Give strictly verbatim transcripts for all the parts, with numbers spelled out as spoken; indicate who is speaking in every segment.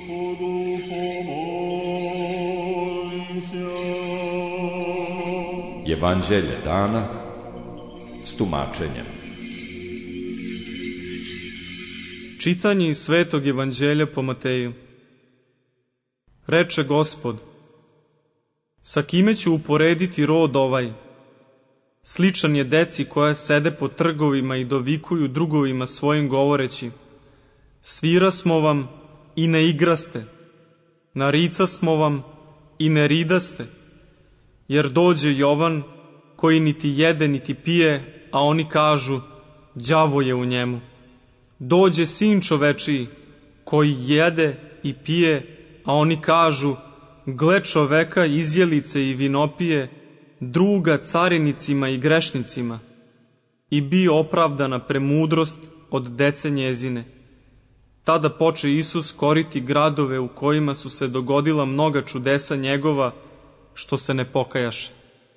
Speaker 1: Evanđelje dana s tumačenjem.
Speaker 2: Čitanje iz Svetog evanđelja po Mateju. Reče Gospod: sa kime ću uporediti rod ovaj? Sličan je deci koja sede po trgovima i dovikuju drugovima svojim govoreći: svira smo vam i ne igraste, narica smo vam i ne ridaste. Jer dođe Jovan, koji niti jede niti pije, a oni kažu: đavo je u njemu. Dođe Sin čovečiji, koji jede i pije, a oni kažu: gle čoveka izjelice i vinopije, druga carinicima i grešnicima. I bi opravdana premudrost od dece njezine. Tada poče Isus koriti gradove u kojima su se dogodila mnoga čudesa njegova, što se ne pokajaše.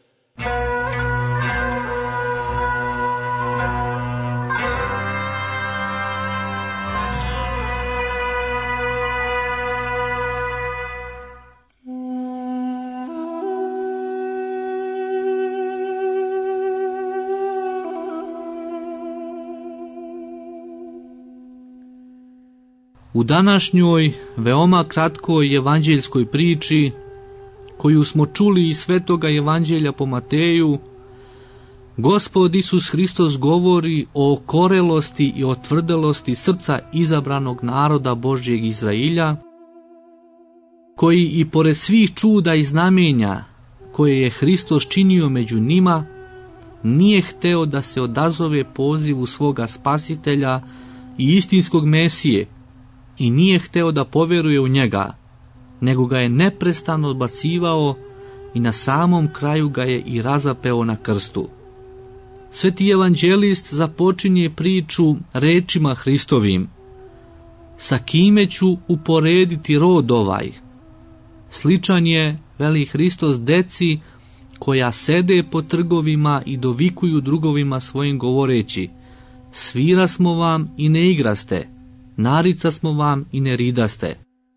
Speaker 3: U današnjoj, veoma kratkoj evanđeljskoj priči, koju smo čuli iz Svetoga evanđelja po Mateju, Gospod Isus Hristos govori o okorelosti i otvrdelosti srca izabranog naroda Božjeg Izrailja, koji i pored svih čuda i znamenja koje je Hristos činio među njima, nije hteo da se odazove pozivu svoga Spasitelja i istinskog Mesije, i nije hteo da poveruje u njega, nego ga je neprestano odbacivao i na samom kraju ga je i razapeo na krstu. Sveti evanđelist započinje priču rečima Hristovim: sa kime ću uporediti rod ovaj? Sličan je, veli Hristos, deci koja sede po trgovima i dovikuju drugovima svojim govoreći: svira smo vam i ne igraste, narica smo vam i ne ridaste.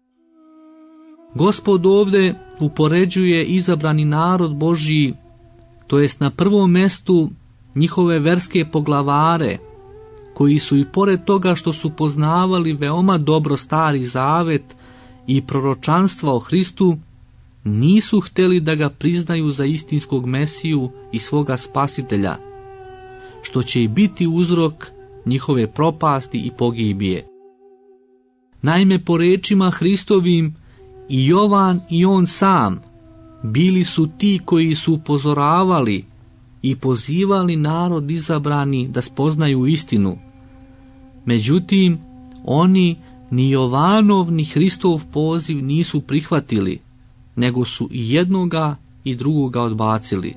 Speaker 3: Gospod ovde upoređuje izabrani narod Božji, to jest na prvom mestu njihove verske poglavare, koji su i pored toga što su poznavali veoma dobro Stari Zavet i proročanstva o Hristu, nisu hteli da ga priznaju za istinskog Mesiju i svoga Spasitelja, što će i biti uzrok njihove propasti i pogibije. Naime, po rečima Hristovim, i Jovan i on sam bili su ti koji su upozoravali i pozivali narod izabrani da spoznaju istinu. Međutim, oni ni Jovanov ni Hristov poziv nisu prihvatili, nego su i jednoga i drugoga odbacili.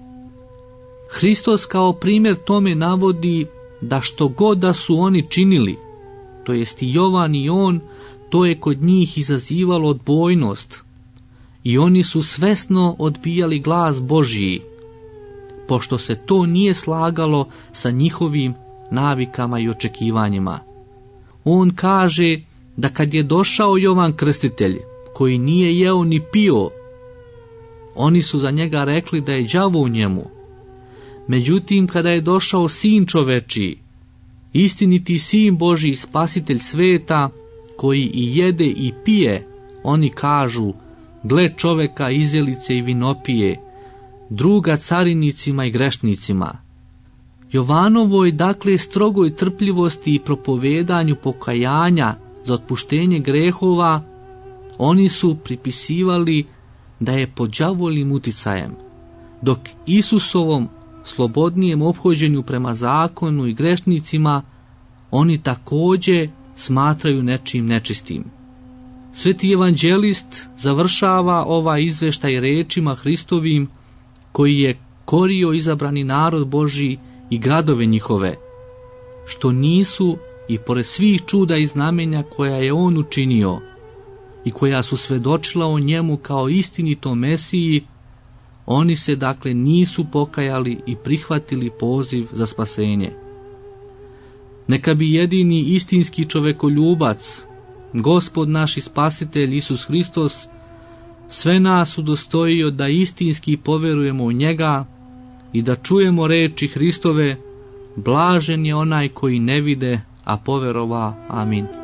Speaker 3: Hristos kao primjer tome navodi da što god da su oni činili, to jest i Jovan i on, to je kod njih izazivalo odbojnost i oni su svesno odbijali glas Božji, pošto se to nije slagalo sa njihovim navikama i očekivanjima. On kaže da kad je došao Jovan Krstitelj, koji nije jeo ni pio, oni su za njega rekli da je đavo u njemu. Međutim, kada je došao Sin čovečiji, istiniti Sin Božji, Spasitelj sveta, koji i jede i pije, oni kažu: gle čoveka izjelice i vinopije, druga carinicima i grešnicima. Jovanovoj, dakle, strogoj trpljivosti i propovedanju pokajanja za otpuštenje grehova, oni su pripisivali da je pod đavolim uticajem, dok Isusovom slobodnijem ophođenju prema zakonu i grešnicima oni također smatraju nečim nečistim. Sveti evanđelist završava ovaj izveštaj rečima Hristovim, koji je korio izabrani narod Božji i gradove njihove, što nisu i pored svih čuda i znamenja koja je on učinio i koja su svedočila o njemu kao istinitom Mesiji, oni se dakle nisu pokajali i prihvatili poziv za spasenje. Neka bi jedini istinski čovekoljubac Gospod naš i Spasitelj Isus Hristos sve nas udostojio da istinski poverujemo u njega i da čujemo reči Hristove, blažen je onaj koji ne vide, a poverova. Amin.